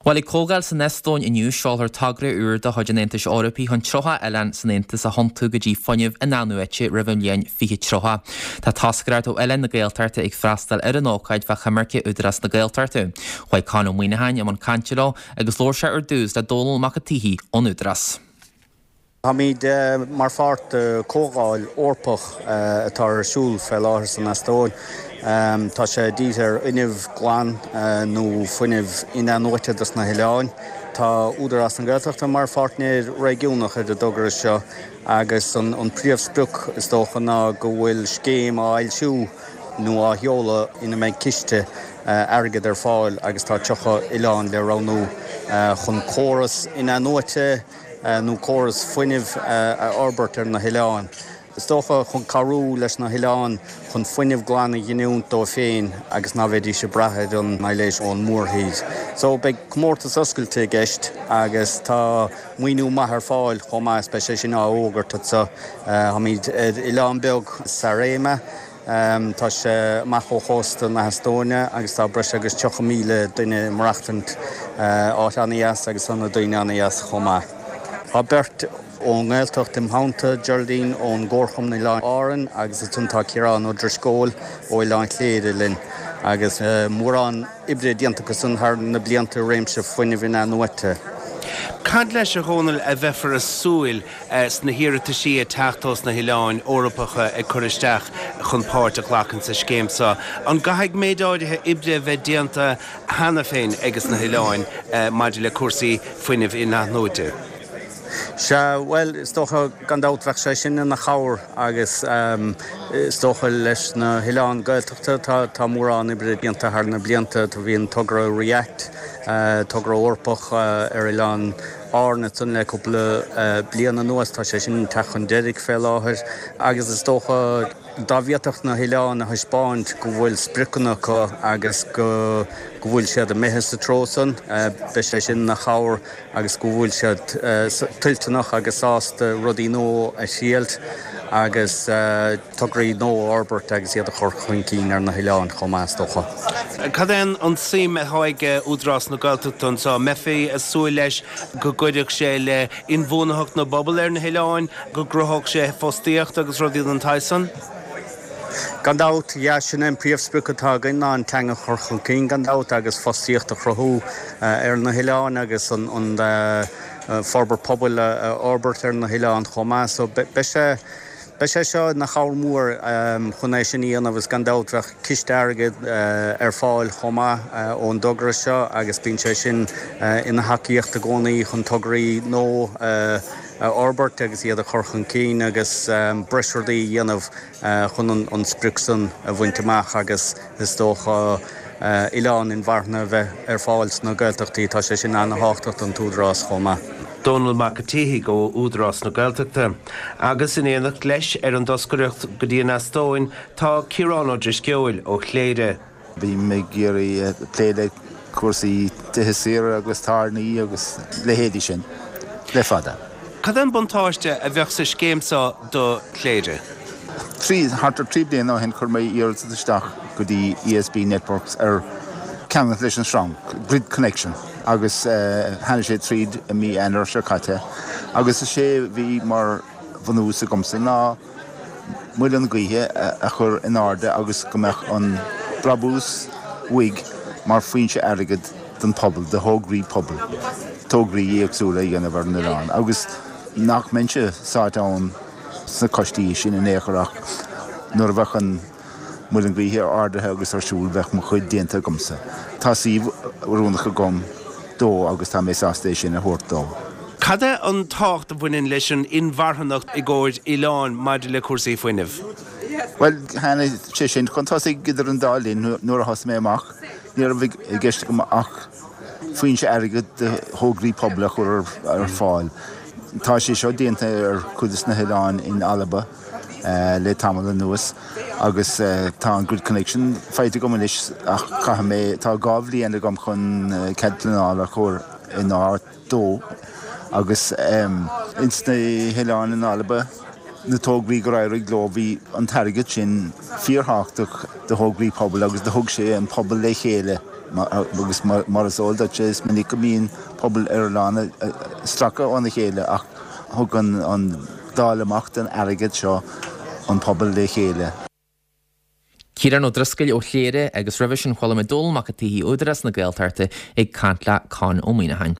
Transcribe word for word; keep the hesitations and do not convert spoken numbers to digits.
While I cógáil san Estóin inniu seáil ar tagra úr de chuid an Aontais Eorpaí chun trocha eile san Aontas a hontu go dtí foiinmh in anúite roimh léinn fiche trocha. Tá tascaráit ó eile na Gaeltarta ag freastal ar an ócaid bheith chamarce údaras na Gaeltarta. Chuid can ó muoinehain am an cantiló agus lóir se ar dús de dónal macatítí ón údaras. Hamid uh, mar fart uh, cógáil orpach uh, atá arsúl fel áthar san Estóin. Um, tá sé dítar inmh glan uh, nó fuinmh ina nóite das na Hileáin. Tá údar as an Gaeltachta mar fartnéir régiúnach ar de dogur seo agus an, an príomhsprúch is dócha ná go bhfuil scéim á ailsiú nó á heola ina méid ciste uh, airgid ar fáil agus tá teocha Ileán le ranú uh, chun córas ina nóite uh, nó córas fuinmh uh, a orbert ar na Hileáin. Is dócha chun carú leis na Hileáin chun fuinmh glána giniún dó féin agus ná bheith sé brathe don mailéis ón mórthaid. So beag cummórtas oscailte gceist agus tá muoinú maith ar fáil chomá speise sin á ógart atsa uh, hamid Ileán beag Saréma. Um, tá sé maith ó chósta na Estóine agus tá breis agus teocha míle duine marachtant uh, áit anaías agus anna duine anaías chomá. Tá bert ón Gaeltacht im Haunta, Geraldine ón Górcham na Ileán Áran agus atúntá Ciarán ó Dryscóil ó Ileán Cléide linn agus uh, mórán ibre diantachas an thar na blianta réimse fuinmh ina nuaite. Cad leis a ghónal a bheithfar a súil sna hiarata sí a teachtós na Hileáin Eorpacha ag churisteach chun páirt a ghlachan sa scéimsa. An gaithig méadáidethe ibre bheith dianta hana féin agus na Hileáin maidir le cuasaí fuinmh ina nuaite. Se well is dócha gandát bheith sé sin na chabhar agus um, is dócha leis na Hileáin Gaeltachta tá, tá mórán ibre dianta thar na blianta tá bhíon tugra React, uh, tugra Eorpach uh, ar Ileán Áran tún le cúpla uh, bliana nuas tá sé sin techan deireadh fel áthir agus is dócha dá bhíoteach na Hileáin a Hispáint go bhfuil spricanacha agus go go bhfuil siad a meitheas sa trósan uh, be sé sin na chabhar agus go bhfuil siad uh, tilteanach agus ásta rudí nó a síalt agus uh, tugraí nó Orbert agus iad a chur chuin cín ar na Hileáin chomás dócha. Cad éan an sim a tháig údrás na Gaeltachta sa mefaí a súil leis go gcuideach sé le inbhónathach na bobbal ar na Hileáin go grothach sé fóstaíocht agus rudí an taisan? Gandát ja sin an príomhsprúcha tágain ná an teanga chur chuin gandát agus fóstaíocht a chruthú uh, ar na Hileáin agus an, an uh, uh, forbar pobl uh, Orbert ar na Hileáin chomás so be, be sé Be sé seo na chabhar mór um, chunéis sin íon agus gandát bheith ciste airgid uh, ar fáil chomá uh, ón dogra seo agus bíonn sé sin uh, ina hacaíocht a gcónaí chun tugraí nó uh, uh, Orbert agus iad a chur chun cín agus um, breisiúirdaí dhéanamh uh, chun an, an spricsan a bhainteach agus is dócha uh, Ileán in bharna bheith ar fáils na Gaeltachtaí tá sé sin anna háachtacht an túdrás chomá. Donal Macatíthe go údrás na Gaeltachta. Agus in éanacht leis ar an doscaireacht go dtí na Estóin tá Ciarán ó Dryscóil ó Cléide. Bhí mé géirí Cléide cuasaí tithe saoire agus tarnaí agus lehéadí sin le fada. Cad an buntáiste a bheith sa scéimsa do Cléide? Trí hartar trí bliain á hen chur mé iaralta isteach go dtí E S B Networks ar ceannacht leis an srang, Grid Connection. agus uh, hanna sé tríd a mí anar se caite. Agus a sé bhí mar bhanús a gomsa ná muil an gaithe a, a chur in áde agus gombeach an brabús wig mar faoin se airgid den pobl, de thógraí pobl. Tógraí íagsúla dhéanamh ar na Ileáin. Agus nach mense sáteán sa coistíí sin in éachach nuair bheith an muil an gaithe ardathe agus arsúil bheith mo chuid déanta gomsa. Tá síomh rúnacha gom dó agus tá mé sásta sin a thuirt dó. Cad é an tácht a bhainin leis an inmharthanacht i gcóid Ileán maidir le cuasaí fuinmh? Well, hána sé sin chun tá sé gidir an dálín nuair a has mé amach, níor bhíh i gceiste go ach faoin se airgid de thógraí pobl a chur ar fáil. Tá sé seo déanta ar chudas na Hileáin in Alba uh, le tamil an nuas agus uh, tá an Grid Connection feite gom leis ach caithe mé tá gábhlí ena gom chun uh, ceadlanáil a chur in áir dó agus um, ins na Hileáin in Alba na tógraí go raibh glóbhí an targad sin fíorthachtaach de thógraí pobl agus de thug sé an pobl le chéile agus mar asol dat is men ik min pobl Irlande strakke an de chéle ach hog an an dale machten erget seo an pobl de chéle. Círan ó dryscail ó chéire agus revision chwala me dul mac a tíí údras na Gaeltarte ag cantla con ó mína hain.